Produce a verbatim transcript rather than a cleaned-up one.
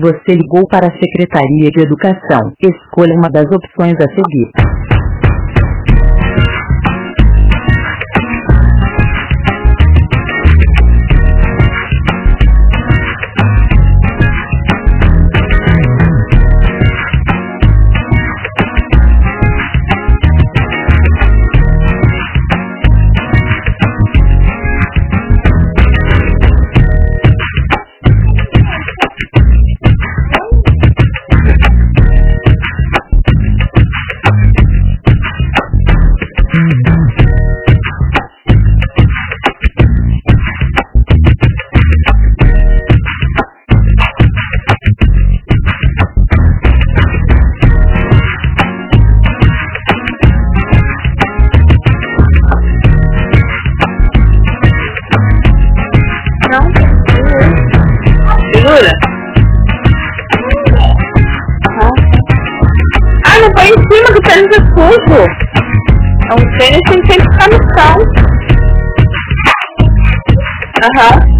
Você ligou para a Secretaria de Educação. Escolha uma das opções a seguir. Segura. Ah, não foi em cima do tênis é sujo. É um tênis que tem que ficar no chão. Aham.